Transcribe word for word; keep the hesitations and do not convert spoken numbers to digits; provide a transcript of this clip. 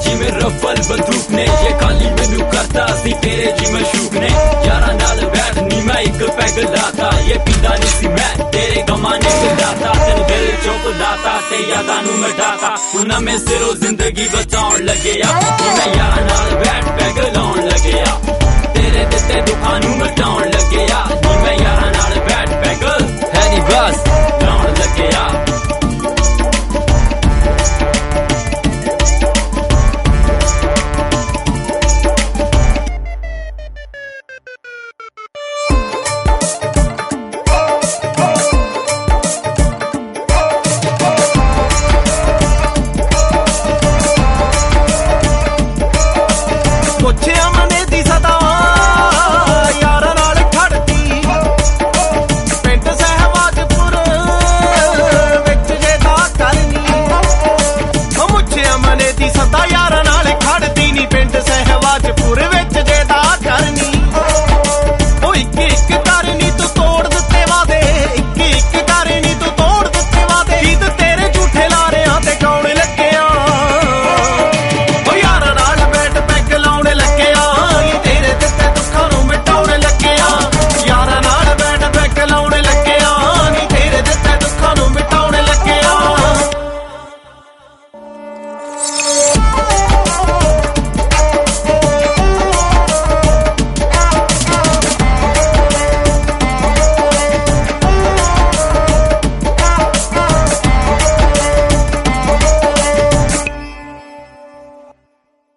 जिवें रफल बंदूक ने ये खाली मैनू करता सी तेरे जी मशूक ने यारां नाल बैठ नी मैं एक पैग लाता ये पींदा नहीं सी मैं तेरे गमां ने खिलाता तेरे दिल चुप दाता ते यादां नू मिटाता तू नवें सिरों जिंदगी बचाउण लग्या मैं यारां नाल बैठ पैग लाउण लग्या तेरे दित्ते दुखां नू मिटाउण लग्या मैं यारां नाल बैठ पैग हैनी बस लाउण लग्या सदा यारां नाल खड़दी नी पिंड सहवाजपुर विच